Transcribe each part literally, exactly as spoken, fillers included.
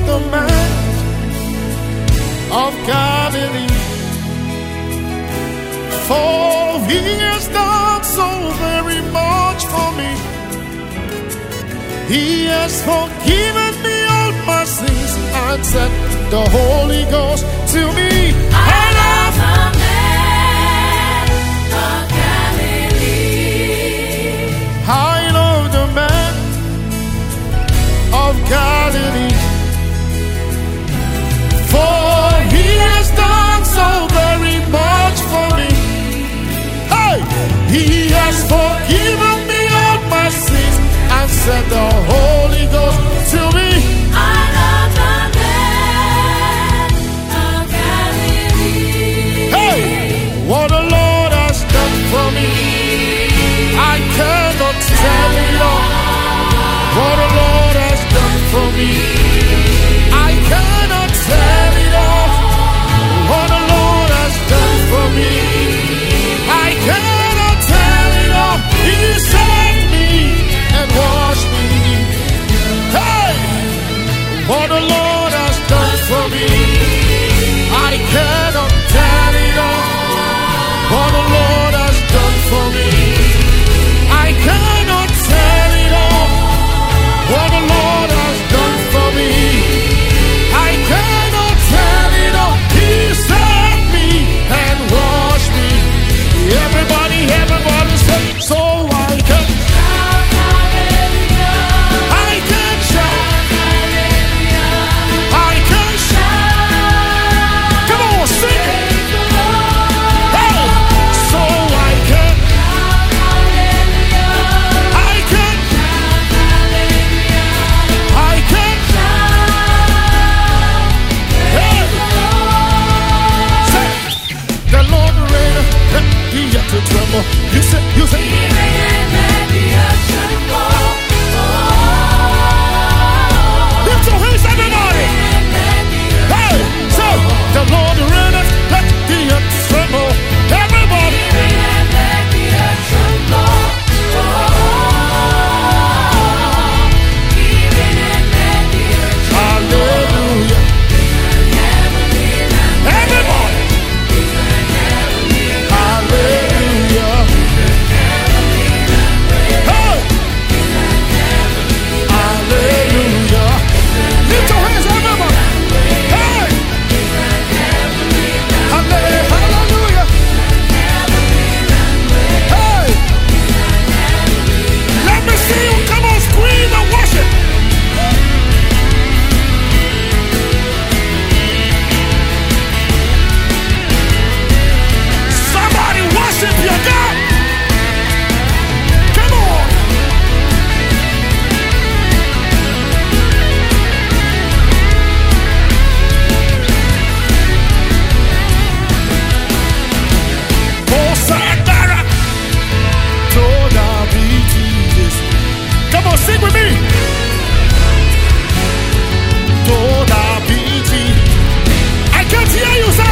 the man of Galilee, for he has done so very much for me. He has forgiven me all my sins and sent the Holy Ghost to me. I love the man of Galilee. I love the man of Galilee, for he has done so very much for me. Hey, he has forgiven me all my sins and sent the Holy Ghost to me. I love the man of Galilee. Hey, what the Lord has done for me, I cannot tell it all. What the Lord has done for me, I cannot tell it all. What the Lord has done for me, I cannot tell it all. He saved me and washed me. Hey, what the Lord has done for me, I cannot tell it all. What the Lord has done for me, I cannot tell it all. What the Lord has done for me, I cannot tell it all. He saved me and washed me. Everybody, everybody say, so I can, I can shout, I can shout. Come on, sing it. Hey, so I can, I can, I can. Hey, say, the Lord reigneth, let the earth tremble. You say, you say, lift your hands, everybody. Hey, so the Lord reigneth, let the earth tremble. Everybody, hallelujah. Everybody, hallelujah. Hey, hallelujah. Lift your hands, everybody. Hey, hallelujah. Hey, let me see you. Come on, scream and worship. Somebody worship your God. Come on. Hosanna to the beaches. Come on, sing with me. To the beaches. I can't hear you, sir.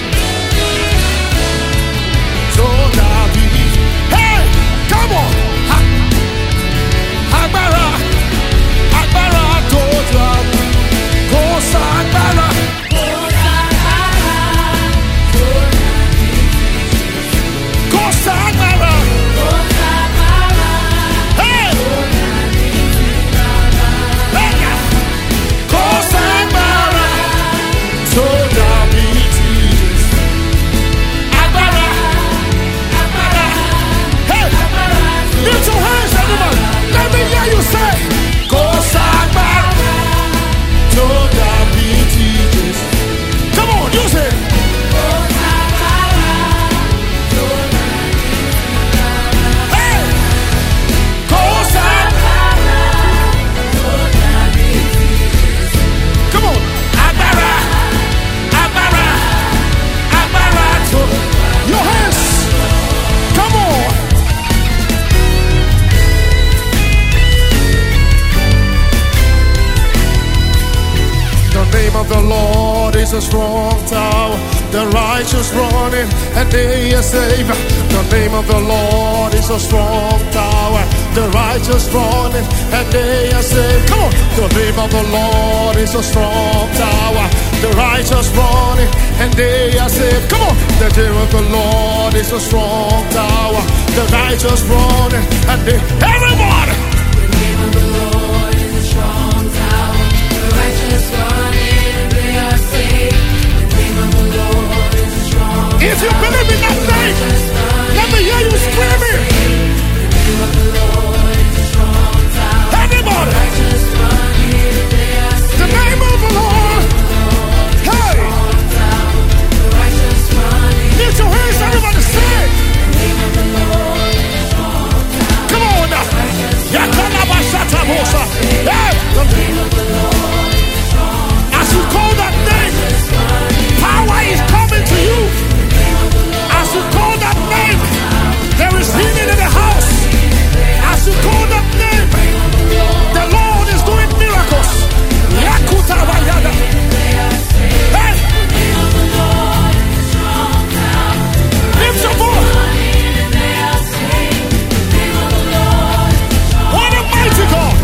To the beach. Hey, come on. Ha. Agbára, agbára tó jà. Kò ságbára. Kò ságbára. Hey. Hey. Kò ságbára tó jà bí Jesus. Agbára, agbára. Hey. Lift your hands, everybody. Let me hear you say, kò ságbára tó jà bí Jesus. Come on, you say. Hey. Kò ságbára. Come on. Agbára, agbára, agbára tó. Your hands. Come on. The name of the Lord is a strong tower. The righteous run in and they are saved. The name of the Lord is a strong tower. The righteous run in and they are saved. Come on. The name of the Lord is a strong tower. The righteous run in and they are saved. Come on. The name of the Lord is a strong tower. The righteous run in and they. Everybody. The name of the Lord is a strong tower. The righteous run in and they are saved. The name of the Lord is a strong tower. If you believe in that name, let me hear you screaming. The name of the Lord is a strong tower. Everybody. The righteous run in and they are saved. The name of the Lord. Hey. The righteous run in. Lift your hands, everybody say it. The name of the Lord is a strong tower. Come on now. Yakalabashatabosa. Hey. The name of the Lord is a strong tower. As you call that name, power is coming to you. As you call that name, there is healing in the house. As you call that name, the Lord is doing miracles. Yakutabayada. Hey! Lift your voice. What a mighty God.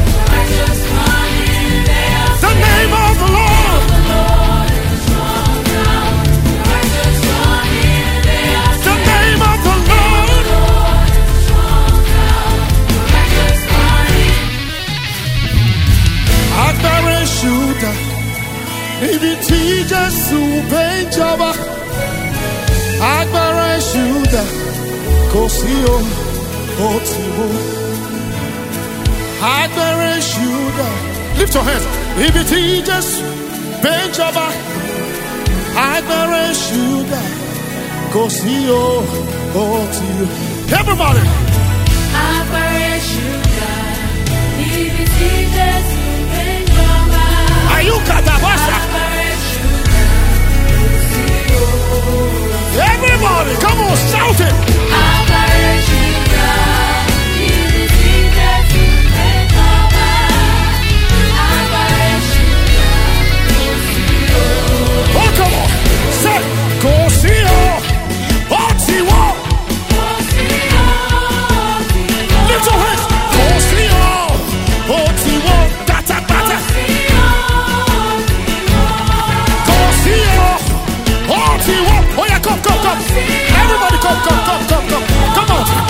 The name of the Lord. The name of the Lord. Agbára Ṣúdà, níbi tí Jésù gbé ń jọba. Agbára Ṣúdà, kò sí o, ó ti wó. Agbára Ṣúdà, lift your hands. Níbi tí Jésù gbé ń jọba. Agbára Ṣúdà, kò sí o, ó ti wó. Everybody. Agbára Ṣúdà, níbi tí Jésù gbé ń jọba. Ayúkàtàbọ̀sà. Agbára Ṣúdà, kò sí o. Everybody, come on, shout it. Agbára Ṣúdà, níbi tí Jésù gbé ń jọba. Agbára Ṣúdà, kò sí o. Oh, come on. Say, kò sí o, ó ti wó. Kò sí o, kò sí o. Lift your hands. Kò sí o, ó ti wó. Pátápátá. Kò sí o, ó ti wó. Oh yeah, come, come, come. Everybody come, come, come, come, come. Come on.